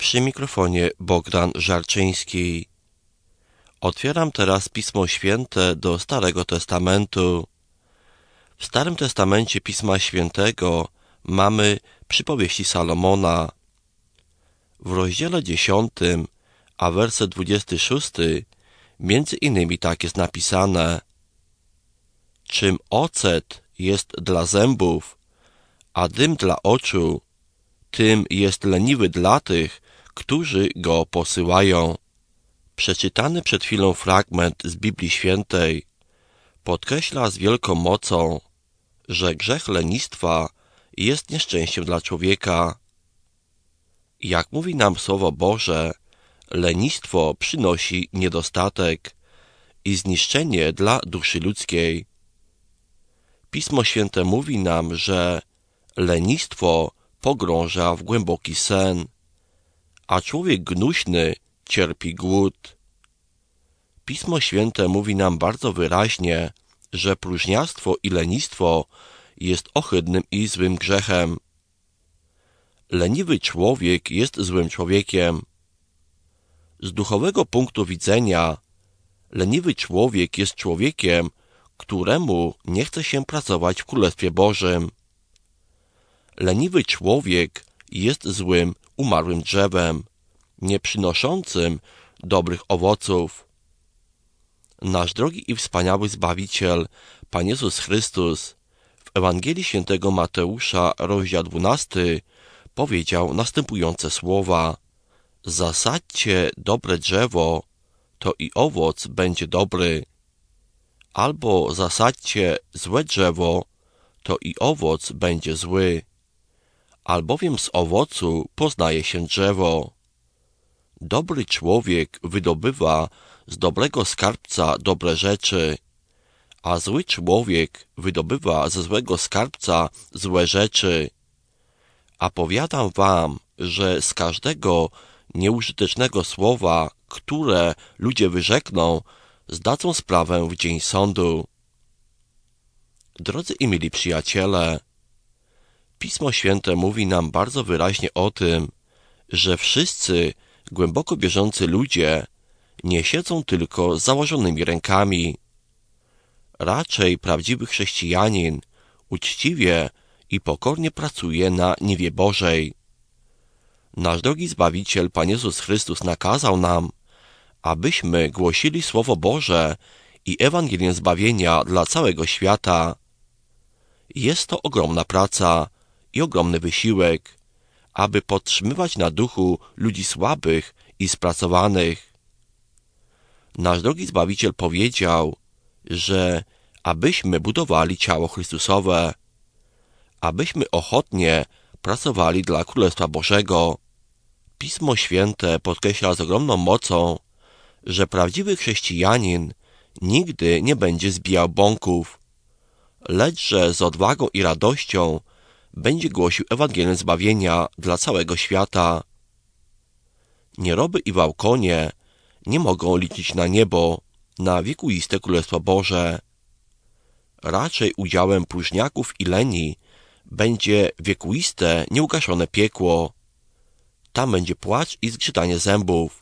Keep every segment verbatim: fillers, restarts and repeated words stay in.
Przy mikrofonie Bogdan Żarczyński. Otwieram teraz Pismo Święte do Starego Testamentu. W Starym Testamencie Pisma Świętego mamy przypowieści Salomona. W rozdziale dziesiątym, a werset dwudziesty szósty, między innymi tak jest napisane: czym ocet jest dla zębów, a dym dla oczu, tym jest leniwy dla tych, którzy go posyłają. Przeczytany przed chwilą fragment z Biblii Świętej podkreśla z wielką mocą, że grzech lenistwa jest nieszczęściem dla człowieka. Jak mówi nam Słowo Boże, lenistwo przynosi niedostatek i zniszczenie dla duszy ludzkiej. Pismo Święte mówi nam, że lenistwo pogrąża w głęboki sen, a człowiek gnuśny cierpi głód. Pismo Święte mówi nam bardzo wyraźnie, że próżniactwo i lenistwo jest ohydnym i złym grzechem. Leniwy człowiek jest złym człowiekiem. Z duchowego punktu widzenia leniwy człowiek jest człowiekiem, któremu nie chce się pracować w Królestwie Bożym. Leniwy człowiek jest złym, umarłym drzewem, nie przynoszącym dobrych owoców. Nasz drogi i wspaniały Zbawiciel, Pan Jezus Chrystus, w Ewangelii Świętego Mateusza, rozdział dwunasty, powiedział następujące słowa: zasadźcie dobre drzewo, to i owoc będzie dobry, albo zasadźcie złe drzewo, to i owoc będzie zły, albowiem z owocu poznaje się drzewo. Dobry człowiek wydobywa z dobrego skarbca dobre rzeczy, a zły człowiek wydobywa ze złego skarbca złe rzeczy. A powiadam wam, że z każdego nieużytecznego słowa, które ludzie wyrzekną, zdadzą sprawę w dzień sądu. Drodzy i mili przyjaciele, Pismo Święte mówi nam bardzo wyraźnie o tym, że wszyscy głęboko wierzący ludzie nie siedzą tylko z założonymi rękami. Raczej prawdziwy chrześcijanin uczciwie i pokornie pracuje na niwie Bożej. Nasz drogi Zbawiciel, Pan Jezus Chrystus, nakazał nam, abyśmy głosili Słowo Boże i Ewangelię zbawienia dla całego świata. Jest to ogromna praca i ogromny wysiłek, aby podtrzymywać na duchu ludzi słabych i spracowanych. Nasz drogi Zbawiciel powiedział, że abyśmy budowali ciało Chrystusowe, abyśmy ochotnie pracowali dla Królestwa Bożego. Pismo Święte podkreśla z ogromną mocą, że prawdziwy chrześcijanin nigdy nie będzie zbijał bąków, lecz że z odwagą i radością będzie głosił Ewangelię zbawienia dla całego świata. Nieroby i wałkonie nie mogą liczyć na niebo, na wiekuiste Królestwo Boże. Raczej udziałem próżniaków i leni będzie wiekuiste, nieugaszone piekło. Tam będzie płacz i zgrzytanie zębów.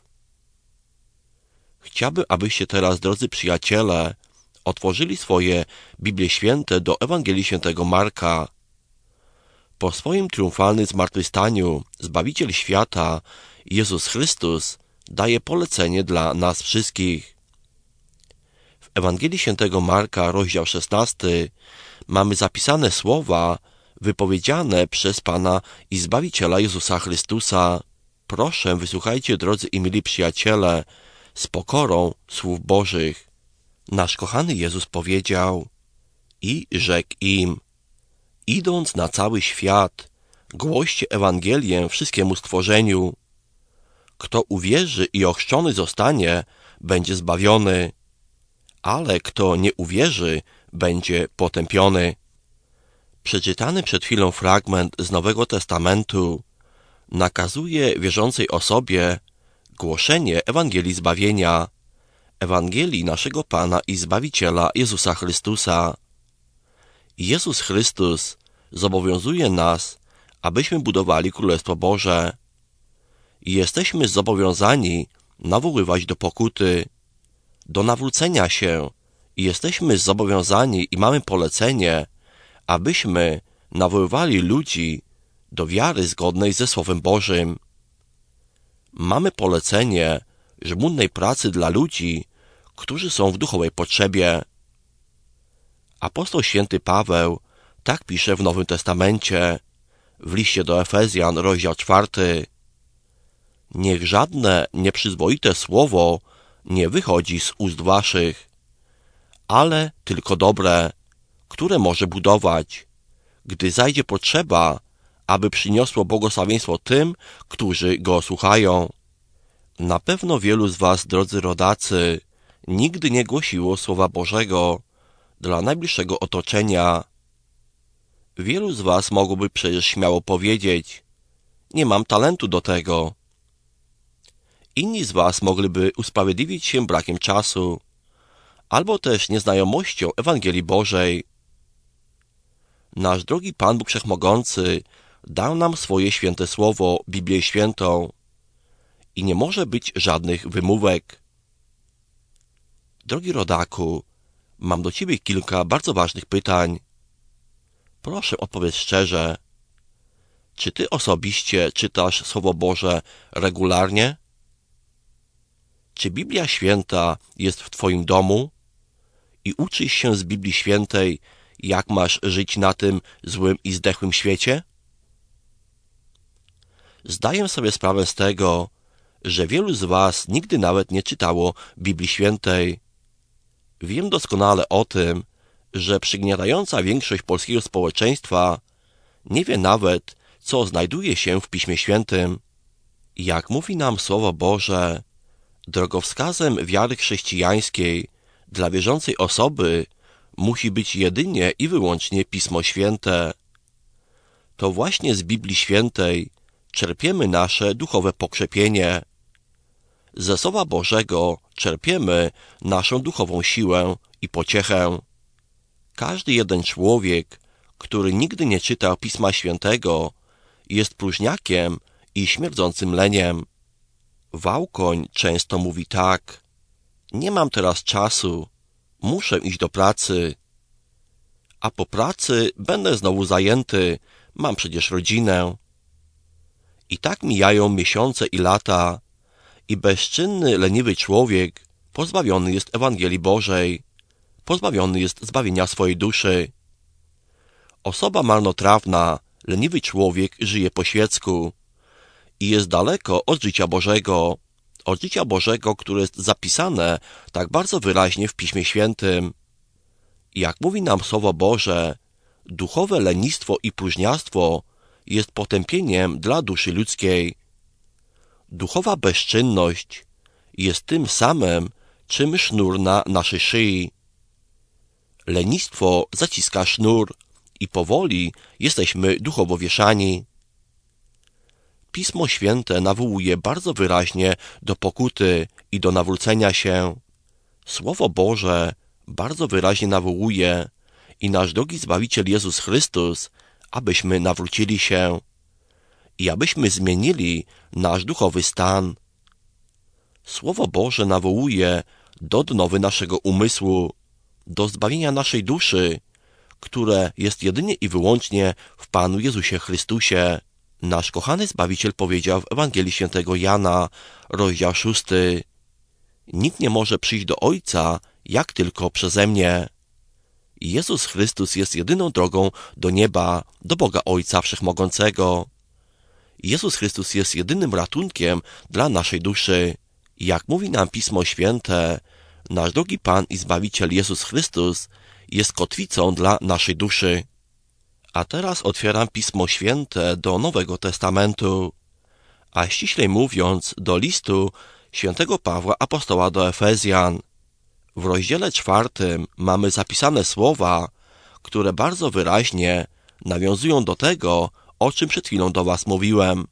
Chciałbym, abyście teraz, drodzy przyjaciele, otworzyli swoje Biblie Święte do Ewangelii Świętego Marka. Po swoim triumfalnym zmartwychwstaniu Zbawiciel świata, Jezus Chrystus, daje polecenie dla nas wszystkich. W Ewangelii Świętego Marka, rozdział szesnasty, mamy zapisane słowa wypowiedziane przez Pana i Zbawiciela Jezusa Chrystusa. Proszę, wysłuchajcie, drodzy i mili przyjaciele, z pokorą słów Bożych. Nasz kochany Jezus powiedział: i rzekł im: idąc na cały świat, głoście Ewangelię wszystkiemu stworzeniu. Kto uwierzy i ochrzczony zostanie, będzie zbawiony, ale kto nie uwierzy, będzie potępiony. Przeczytany przed chwilą fragment z Nowego Testamentu nakazuje wierzącej osobie głoszenie Ewangelii zbawienia, Ewangelii naszego Pana i Zbawiciela Jezusa Chrystusa. Jezus Chrystus zobowiązuje nas, abyśmy budowali Królestwo Boże. jesteśmy zobowiązani nawoływać do pokuty, do nawrócenia się i jesteśmy zobowiązani i mamy polecenie, abyśmy nawoływali ludzi do wiary zgodnej ze Słowem Bożym. Mamy polecenie żmudnej pracy dla ludzi, którzy są w duchowej potrzebie. Apostoł święty Paweł tak pisze w Nowym Testamencie, w liście do Efezjan, rozdział czwarty. Niech żadne nieprzyzwoite słowo nie wychodzi z ust waszych, ale tylko dobre, które może budować, gdy zajdzie potrzeba, aby przyniosło błogosławieństwo tym, którzy go słuchają. Na pewno wielu z was, drodzy rodacy, nigdy nie głosiło Słowa Bożego dla najbliższego otoczenia. Wielu z was mogłoby przecież śmiało powiedzieć: nie mam talentu do tego. Inni z was mogliby usprawiedliwić się brakiem czasu, albo też nieznajomością Ewangelii Bożej. Nasz drogi Pan Bóg Wszechmogący dał nam swoje święte słowo, Biblię Świętą, i nie może być żadnych wymówek. Drogi rodaku, mam do ciebie kilka bardzo ważnych pytań. Proszę, odpowiedz szczerze. Czy ty osobiście czytasz Słowo Boże regularnie? Czy Biblia Święta jest w twoim domu i uczysz się z Biblii Świętej, jak masz żyć na tym złym i zdechłym świecie? Zdaję sobie sprawę z tego, że wielu z was nigdy nawet nie czytało Biblii Świętej. Wiem doskonale o tym, że przygniatająca większość polskiego społeczeństwa nie wie nawet, co znajduje się w Piśmie Świętym. Jak mówi nam Słowo Boże, drogowskazem wiary chrześcijańskiej dla wierzącej osoby musi być jedynie i wyłącznie Pismo Święte. To właśnie z Biblii Świętej czerpiemy nasze duchowe pokrzepienie. Ze Słowa Bożego czerpiemy naszą duchową siłę i pociechę. Każdy jeden człowiek, który nigdy nie czytał Pisma Świętego, jest próżniakiem i śmierdzącym leniem. Wałkoń często mówi tak: nie mam teraz czasu, muszę iść do pracy. A po pracy będę znowu zajęty, mam przecież rodzinę. I tak mijają miesiące i lata i bezczynny, leniwy człowiek pozbawiony jest Ewangelii Bożej, pozbawiony jest zbawienia swojej duszy. Osoba marnotrawna, leniwy człowiek żyje po świecku i jest daleko od życia Bożego, od życia Bożego, które jest zapisane tak bardzo wyraźnie w Piśmie Świętym. Jak mówi nam Słowo Boże, duchowe lenistwo i próżniactwo jest potępieniem dla duszy ludzkiej. Duchowa bezczynność jest tym samym, czym sznur na naszej szyi. Lenistwo zaciska sznur i powoli jesteśmy duchowo wieszani. Pismo Święte nawołuje bardzo wyraźnie do pokuty i do nawrócenia się. Słowo Boże bardzo wyraźnie nawołuje i nasz drogi Zbawiciel Jezus Chrystus, abyśmy nawrócili się i abyśmy zmienili nasz duchowy stan. Słowo Boże nawołuje do odnowy naszego umysłu, do zbawienia naszej duszy, które jest jedynie i wyłącznie w Panu Jezusie Chrystusie. Nasz kochany Zbawiciel powiedział w Ewangelii Świętego Jana, rozdział szósty: nikt nie może przyjść do Ojca, jak tylko przeze mnie. Jezus Chrystus jest jedyną drogą do nieba, do Boga Ojca Wszechmogącego. Jezus Chrystus jest jedynym ratunkiem dla naszej duszy. Jak mówi nam Pismo Święte, nasz drogi Pan i Zbawiciel Jezus Chrystus jest kotwicą dla naszej duszy. A teraz otwieram Pismo Święte do Nowego Testamentu, a ściślej mówiąc do listu świętego Pawła apostoła do Efezjan. W rozdziale czwartym mamy zapisane słowa, które bardzo wyraźnie nawiązują do tego, o czym przed chwilą do was mówiłem.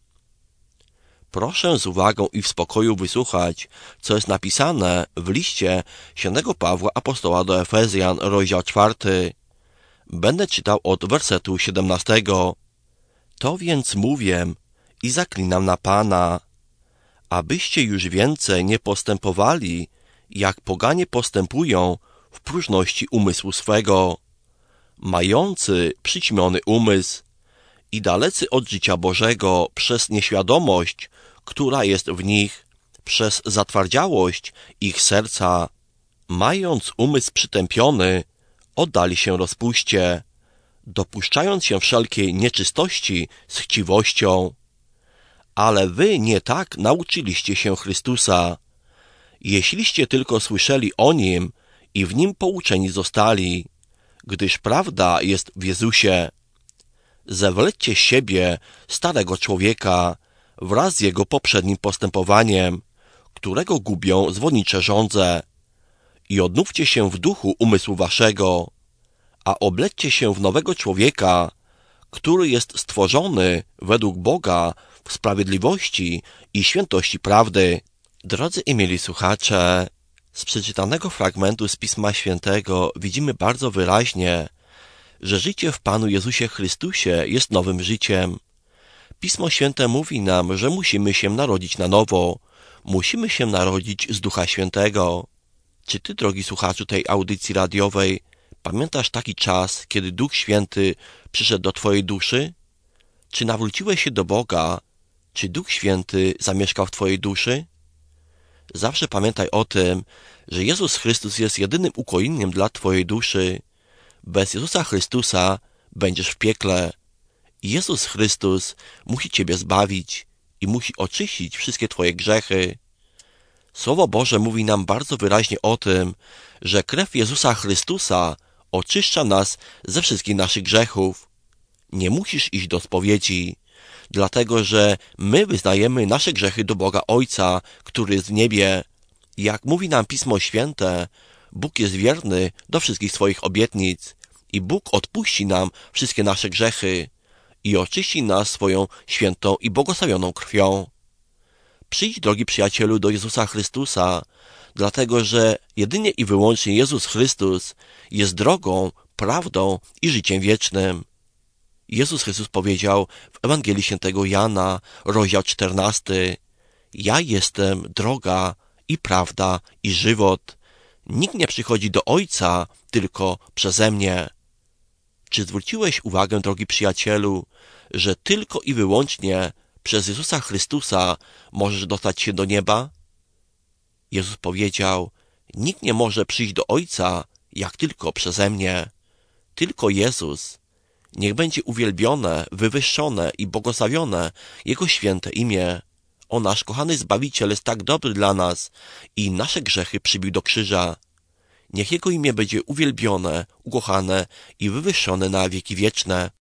Proszę z uwagą i w spokoju wysłuchać, co jest napisane w liście świętego Pawła apostoła do Efezjan, rozdział czwarty. Będę czytał od wersetu siedemnastego. To więc mówię i zaklinam na Pana, abyście już więcej nie postępowali, jak poganie postępują w próżności umysłu swego, mający przyćmiony umysł i dalecy od życia Bożego przez nieświadomość, która jest w nich, przez zatwardziałość ich serca, mając umysł przytępiony, oddali się rozpuście, dopuszczając się wszelkiej nieczystości z chciwością. Ale wy nie tak nauczyliście się Chrystusa. Jeśliście tylko słyszeli o Nim i w Nim pouczeni zostali, gdyż prawda jest w Jezusie. Zewlećcie z siebie starego człowieka wraz z jego poprzednim postępowaniem, którego gubią zwodnicze żądze, i odnówcie się w duchu umysłu waszego, a oblećcie się w nowego człowieka, który jest stworzony według Boga w sprawiedliwości i świętości prawdy. Drodzy i mieli słuchacze, z przeczytanego fragmentu z Pisma Świętego widzimy bardzo wyraźnie, że życie w Panu Jezusie Chrystusie jest nowym życiem. Pismo Święte mówi nam, że musimy się narodzić na nowo, musimy się narodzić z Ducha Świętego. Czy ty, drogi słuchaczu tej audycji radiowej, pamiętasz taki czas, kiedy Duch Święty przyszedł do twojej duszy? Czy nawróciłeś się do Boga? Czy Duch Święty zamieszkał w twojej duszy? Zawsze pamiętaj o tym, że Jezus Chrystus jest jedynym ukojeniem dla twojej duszy. Bez Jezusa Chrystusa będziesz w piekle. Jezus Chrystus musi ciebie zbawić i musi oczyścić wszystkie twoje grzechy. Słowo Boże mówi nam bardzo wyraźnie o tym, że krew Jezusa Chrystusa oczyszcza nas ze wszystkich naszych grzechów. Nie musisz iść do spowiedzi, dlatego że my wyznajemy nasze grzechy do Boga Ojca, który jest w niebie. Jak mówi nam Pismo Święte, Bóg jest wierny do wszystkich swoich obietnic i Bóg odpuści nam wszystkie nasze grzechy i oczyści nas swoją świętą i błogosławioną krwią. Przyjdź, drogi przyjacielu, do Jezusa Chrystusa, dlatego że jedynie i wyłącznie Jezus Chrystus jest drogą, prawdą i życiem wiecznym. Jezus Chrystus powiedział w Ewangelii Świętego Jana, rozdział czternasty: Ja jestem droga i prawda i żywot. Nikt nie przychodzi do Ojca tylko przeze mnie. Czy zwróciłeś uwagę, drogi przyjacielu, że tylko i wyłącznie przez Jezusa Chrystusa możesz dostać się do nieba? Jezus powiedział: nikt nie może przyjść do Ojca, jak tylko przeze mnie. Tylko Jezus. Niech będzie uwielbione, wywyższone i błogosławione Jego święte imię. O, nasz kochany Zbawiciel jest tak dobry dla nas i nasze grzechy przybił do krzyża. Niech Jego imię będzie uwielbione, ukochane i wywyższone na wieki wieczne.